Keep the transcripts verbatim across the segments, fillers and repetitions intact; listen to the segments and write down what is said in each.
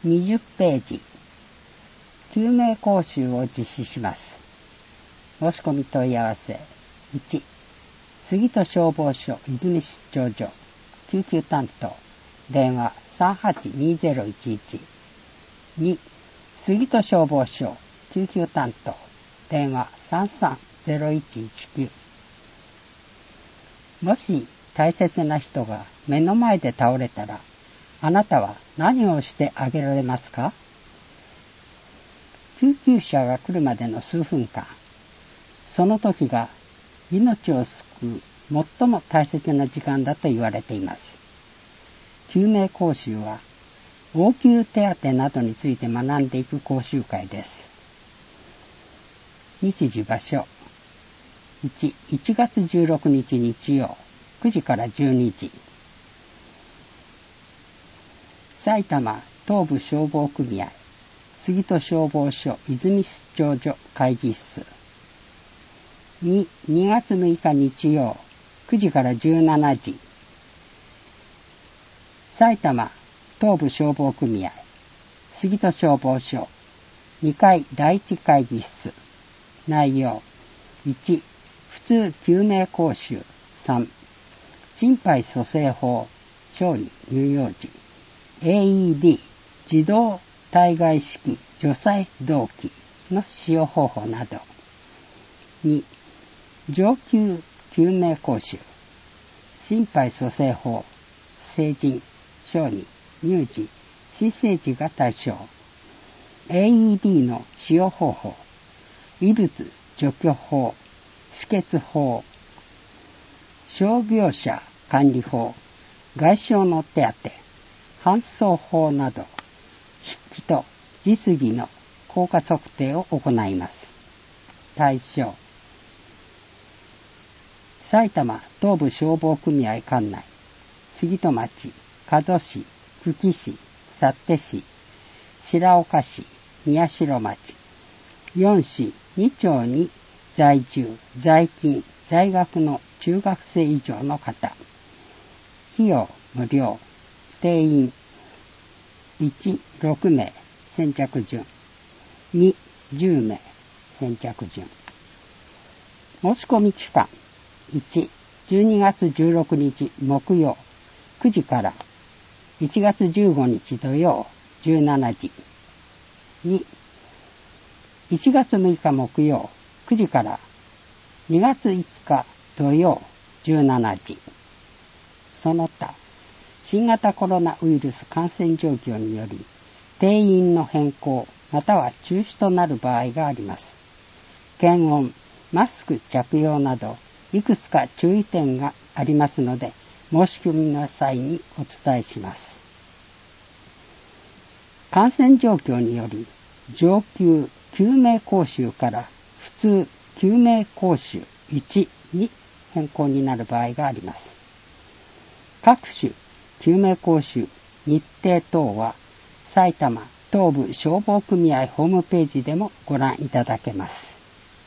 にじゅっページ、救命講習を実施します。申し込み問い合わせ。いち、杉戸消防署泉出張所救急担当電話 さんはちにゼロいちいち。に、杉戸消防署救急担当電話さんさんゼロいちいちきゅう。もし大切な人が目の前で倒れたら、あなたは何をしてあげられますか？救急車が来るまでの数分間、その時が命を救う最も大切な時間だと言われています。救命講習は応急手当などについて学んでいく講習会です。日時場所。いち、いちがつじゅうろくにち日曜くじからじゅうにじ。埼玉東部消防組合杉戸消防署泉出張所会議室。に、にがつむいか日曜くじからじゅうしちじ。埼玉東部消防組合杉戸消防署にかいだいいち会議室。内容。いち、普通救命講習。さん、心肺蘇生法小児乳幼児 エーイーディー 自動体外式除細動器の使用方法など。に、上級救命講習心肺蘇生法成人小児乳児新生児が対象。 エーイーディー の使用方法、異物除去法、止血法、傷病者管理法、外傷の手当、搬送法など筆記と実技の効果測定を行います。対象。埼玉東部消防組合管内杉戸町、加須市、久喜市、幸手市、白岡市、宮代町よん市に町に在住、在勤、在学の中学生以上の方。費用無料。定員いち、ろくめい先着順。に、じゅうめい先着順。申し込み期間。いち、じゅうにがつじゅうろくにち木曜くじからいちがつじゅうごにち土曜じゅうしちじ。に、いちがつむいか木曜くじからにがついつか土曜じゅうしちじ。その他、新型コロナウイルス感染状況により定員の変更または中止となる場合があります。検温、マスク着用などいくつか注意点がありますので、申し込みの際にお伝えします。感染状況により上級救命講習から普通救命講習いちに変更になる場合があります。各種救命講習日程等は埼玉東部消防組合ホームページでもご覧いただけます。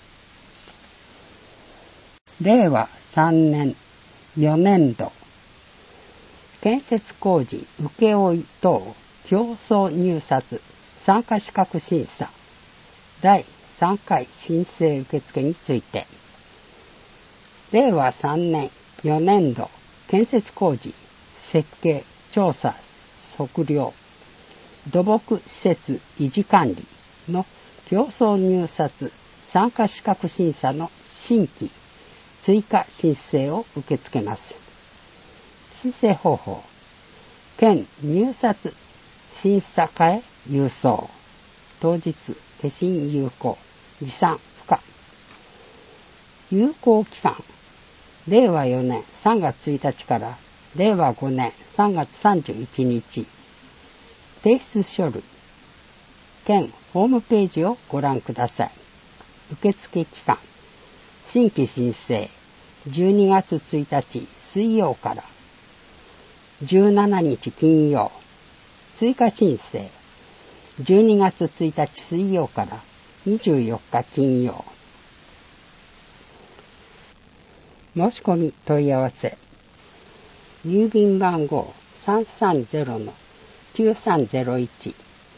れいわさんねんよねんど建設工事請負等競争入札参加資格審査だいさんかい申請受付について。れいわさんねんよねんど建設工事設計調査測量土木施設維持管理の競争入札参加資格審査の新規追加申請を受け付けます。申請方法。県入札審査課へ郵送。当日消印有効。持参不可。有効期間。れいわよねんさんがつついたちかられいわごねんさんがつさんじゅういちにち。提出書類。県ホームページをご覧ください。受付期間。新規申請じゅうにがつついたち水曜からじゅうしちにち金曜。追加申請じゅうにがつついたち水曜からにじゅうよっか金曜。申し込み問い合わせ。郵便番号 さんさんゼロのきゅうさんゼロいち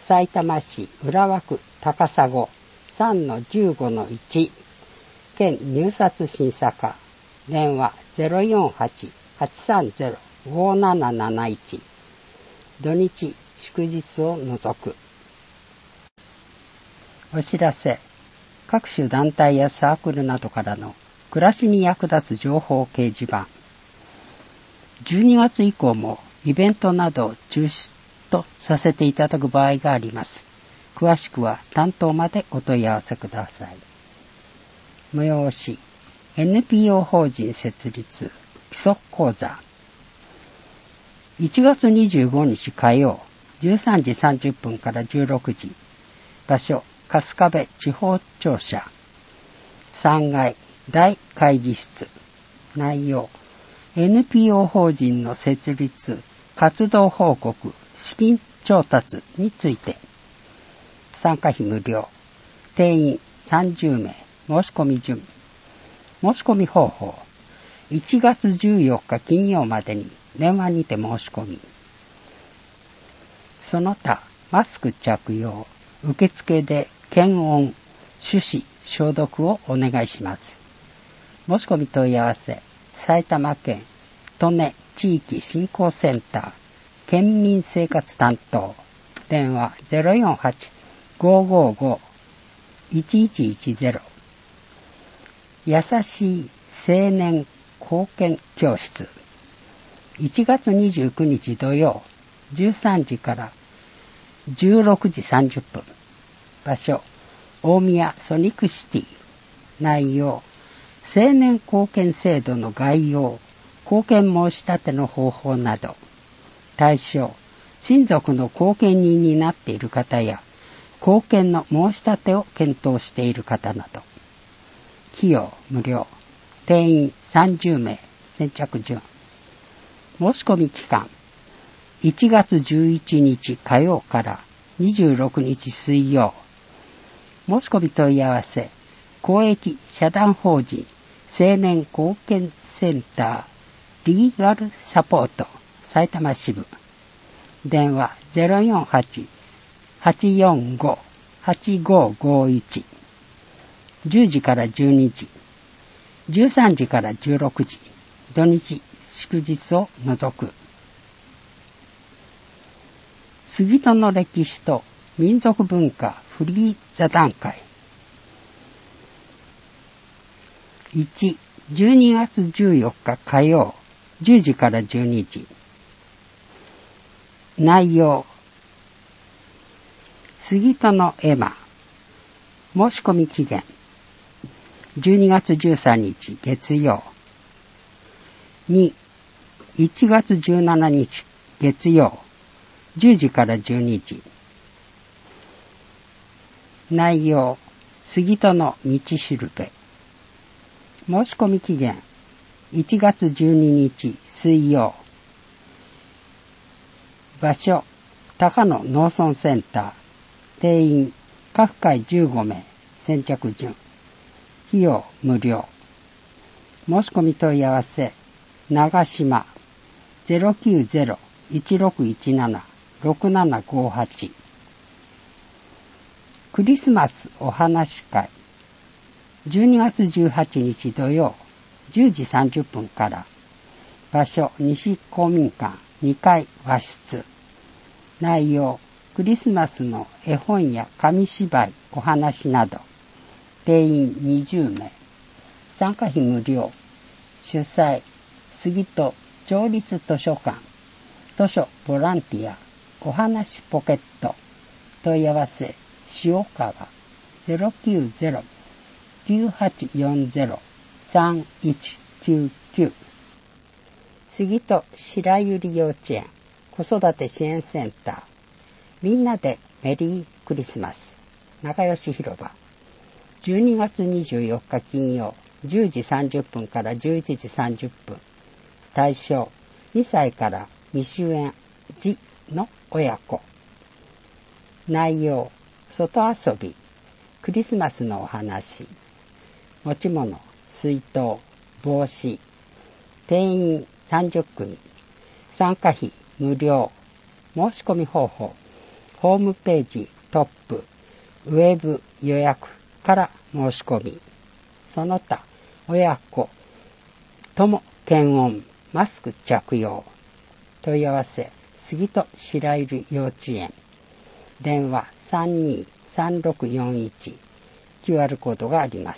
さいたま市浦和区高砂 さんのじゅうごのいち 県入札審査課電話 ゼロよんはち はちさんゼロ ごなななないち 土日祝日を除く。お知らせ。各種団体やサークルなどからの暮らしに役立つ情報掲示板。じゅうにがつ以降もイベントなどを中止とさせていただく場合があります。詳しくは担当までお問い合わせください。催し エヌピーオー 法人設立基礎講座いちがつにじゅうごにち火曜じゅうさんじさんじゅっぷんからじゅうろくじ場所春日部地方庁舎さんがい大会議室内容 エヌピーオー 法人の設立活動報告資金調達について参加費無料定員さんじゅうめい申し込み順申し込み方法いちがつじゅうよっか金曜までに電話にて申し込みその他マスク着用受付で検温手指消毒をお願いします。申し込み問い合わせ埼玉県利根地域振興センター県民生活担当電話 ゼロよんはち ごーごーごー いちいちいちゼロ 優しい青年貢献教室いちがつにじゅうくにち土曜じゅうさんじからじゅうろくじさんじゅっぷん場所大宮ソニックシティ内容青年貢献制度の概要貢献申し立ての方法など対象親族の後見人になっている方や貢献の申し立てを検討している方など費用無料定員さんじゅうめい先着順申し込み期間いちがつじゅういちにち火曜からにじゅうろくにち水曜申し込み問い合わせ公益社団法人青年貢献センターリーガルサポート埼玉支部電話 ゼロよんはち はちよんご はちごごいち じゅうじからじゅうにじじゅうさんじからじゅうろくじ土日祝日を除く杉戸の歴史と民族文化フリー座談会いち、じゅうにがつじゅうよっか火曜じゅうじからじゅうにじ内容杉戸の絵馬申し込み期限じゅうにがつじゅうさんにち月曜に、いちがつじゅうしちにち月曜じゅうじからじゅうにじ内容杉戸の道しるべ申し込み期限いちがつじゅうににち水曜場所高野農村センター定員各回じゅうごめい先着順費用無料申し込み問い合わせ長島 ゼロきゅうゼロ いちろくいちなな ろくななごはちクリスマスお話し会じゅうにがつじゅうはちにち土曜じゅうじさんじゅっぷんから場所西公民館にかい和室内容クリスマスの絵本や紙芝居お話など定員にじゅうめい参加費無料主催杉戸町立図書館図書ボランティアお話ポケット問い合わせ塩川 ゼロきゅうゼロ きゅうはちよんゼロ さんいちきゅうきゅう杉戸白百合幼稚園子育て支援センターみんなでメリークリスマス仲良し広場じゅうにがつにじゅうよっか金曜じゅうじさんじゅっぷんからじゅういちじさんじゅっぷん対象にさいから未就園児の親子内容外遊びクリスマスのお話持ち物水筒帽子定員さんじゅっくみ参加費無料申し込み方法ホームページトップウェブ予約から申し込み、その他親子とも検温マスク着用、問い合わせ杉戸白百合幼稚園、電話 さんにーさんろくよんいち、 キューアール コードがあります。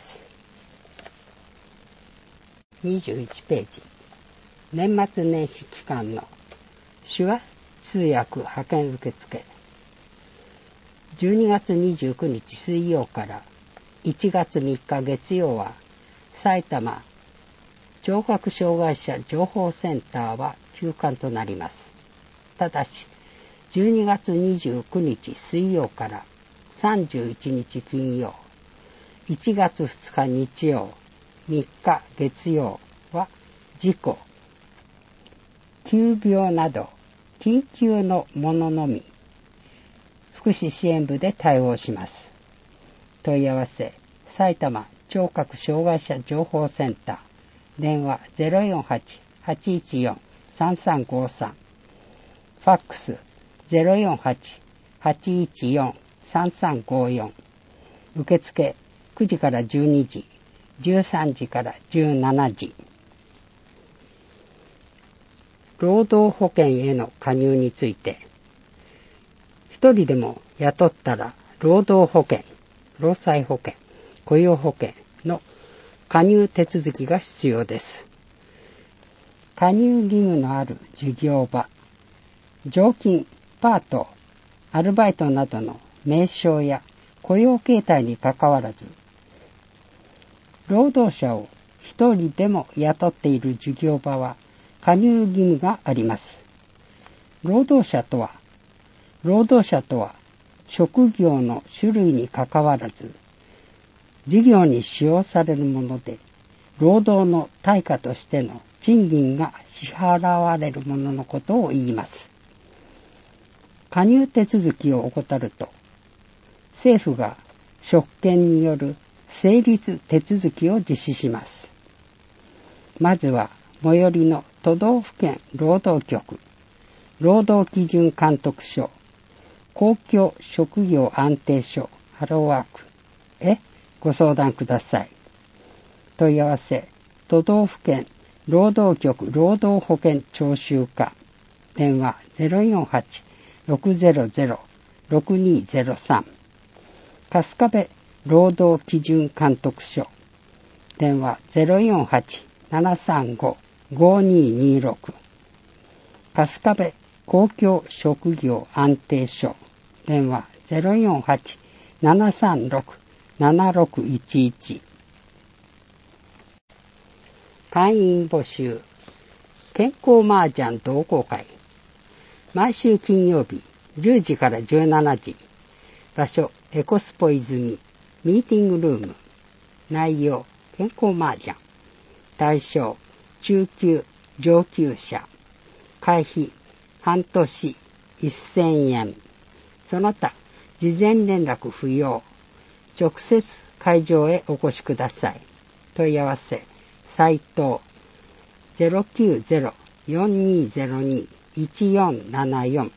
にじゅういちページ、年末年始期間の手話通訳派遣受付、じゅうにがつにじゅうくにち水曜からいちがつみっか月曜は埼玉聴覚障害者情報センターは休館となります。ただしじゅうにがつにじゅうくにち水曜からさんじゅういちにち金曜、いちがつふつか日曜、みっか月曜は事故、急病など緊急のもののみ福祉支援部で対応します。問い合わせ埼玉聴覚障害者情報センター、電話 ゼロよんはち はちいちよん さんさんごさん、ファックス ゼロよんはち はちいちよん さんさんごよん、受付くじからじゅうにじ、じゅうさんじからじゅうしちじ。労働保険への加入について、一人でも雇ったら労働保険、労災保険、雇用保険の加入手続きが必要です。加入義務のある事業場、常勤、パート、アルバイトなどの名称や雇用形態にかかわらず、労働者を一人でも雇っている事業場は加入義務があります。労働者とは、労働者とは職業の種類にかかわらず、事業に使用されるもので、労働の対価としての賃金が支払われるもののことを言います。加入手続きを怠ると、政府が職権による成立手続きを実施します。まずは最寄りの都道府県労働局、労働基準監督署、公共職業安定所ハローワークへご相談ください。問い合わせ都道府県労働局労働保険徴収課、電話 ゼロよんはち ろくゼロゼロ ろくにゼロさん、春日部労働基準監督署、電話 ゼロよんはち ななさんご ごににろく、春日部公共職業安定所、電話 ゼロよんはち ななさんろく ななろくいちいち。会員募集、健康麻雀同好会、毎週金曜日じゅうじからじゅうしちじ、場所エコスポ泉ミーティングルーム、内容健康麻雀、対象中級上級者、会費半年せんえん、その他事前連絡不要、直接会場へお越しください。問い合わせ斉藤 ゼロきゅうゼロ よんにゼロに いちよんななよん。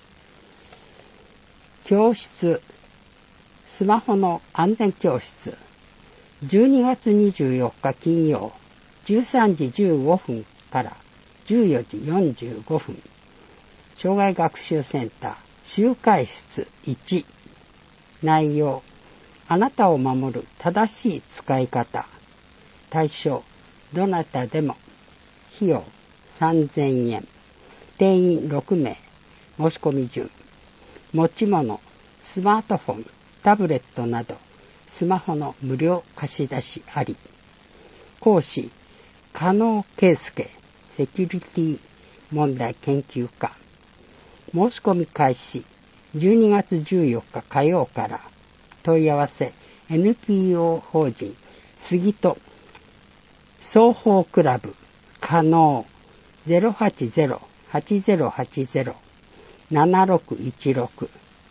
教室スマホの安全教室、じゅうにがつにじゅうよっか金曜じゅうさんじじゅうごふんからじゅうよじよんじゅうごふん、障害学習センター集会室いち、内容あなたを守る正しい使い方、対象どなたでも、費用さんぜんえん、定員ろくめい、申し込み順、持ち物スマートフォン、タブレットなどスマホの無料貸し出しあり、講師加納圭介セキュリティ問題研究家、申し込み開始じゅうにがつじゅうよっか火曜から。問い合わせ エヌピーオー 法人杉戸双方クラブ加納 ゼロはちゼロ はちゼロはちゼロ ななろくいちろく。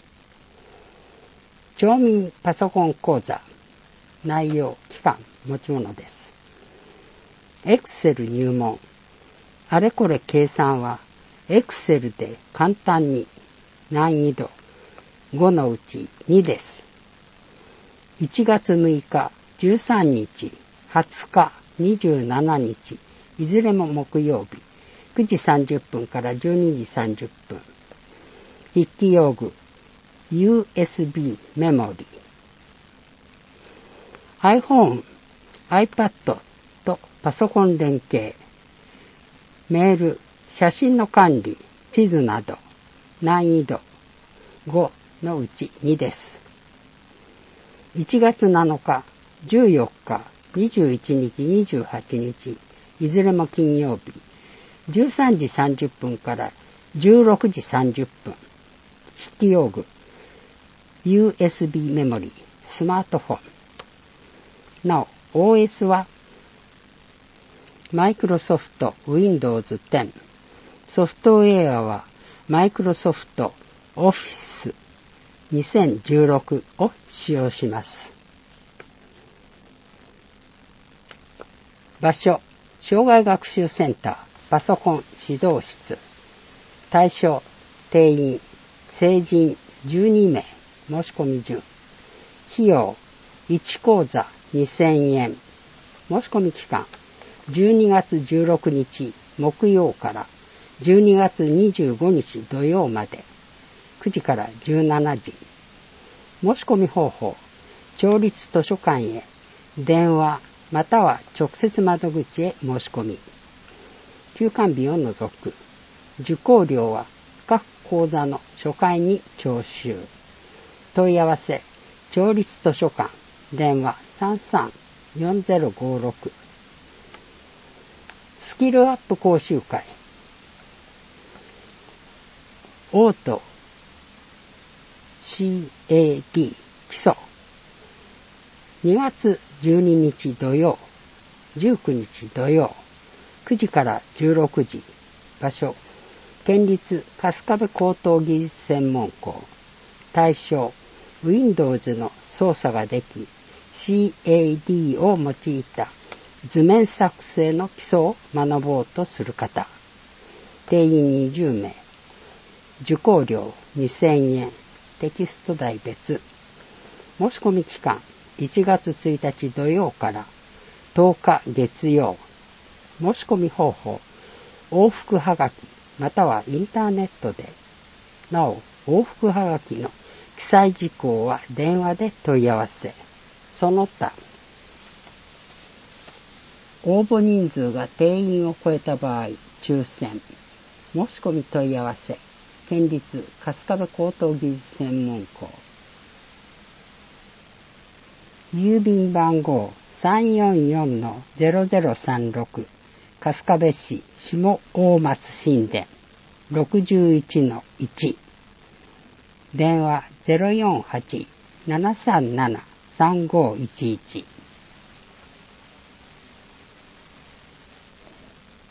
町民パソコン講座、内容期間持ち物です。エクセル入門、あれこれ計算はエクセルで簡単に、難易度ごのうちにです。いちがつむいか、じゅうさんにち、はつか、にじゅうしちにち、いずれも木曜日、くじさんじゅっぷんからじゅうにじさんじゅっぷん。筆記用具、ユーエスビー メモリー。iPhone、iPad とパソコン連携。メール、写真の管理、地図など。難易度ごのうちにです。いちがつなのか、じゅうよっか、にじゅういちにち、にじゅうはちにち、いずれも金曜日、じゅうさんじさんじゅっぷんからじゅうろくじさんじゅっぷん。筆記用具、ユーエスビー メモリー、スマートフォン。なお、オーエス は、マイクロソフト ウィンドウズテン。ソフトウェアは、マイクロソフト オフィス にせんじゅうろく を使用します。場所、障害学習センター、パソコン指導室。対象、定員、成人じゅうにめい、申し込み順。費用、いちこうざにせんえん。申し込み期間、じゅうにがつじゅうろくにち木曜からじゅうにがつにじゅうごにち土曜まで、くじからじゅうしちじ。申し込み方法、町立図書館へ電話または直接窓口へ申し込み。休館日を除く。受講料は各講座の初回に徴収。問い合わせ、町立図書館、電話 さんさんよんぜろごろく。スキルアップ講習会。オート シーエーディー 基礎。にがつじゅうににち土曜、じゅうくにち土曜、くじからじゅうろくじ。場所、県立春日部高等技術専門校。対象、Windows の操作ができ、シーエーディー を用いた図面作成の基礎を学ぼうとする方。定員にじゅうめい。受講料にせんえん。テキスト代別。申し込み期間、いちがつついたち土曜からとおか月曜。申し込み方法、往復はがきまたはインターネットで。なお、往復はがきの記載事項は電話で問い合わせ。その他、応募人数が定員を超えた場合、抽選。申し込み問い合わせ、県立春日部高等技術専門校。郵便番号 さんよんよんのゼロゼロさんろく、春日部市下大松新田 ろくじゅういちのいち。電話 ゼロよんはち ななさんなな さんごいちいち。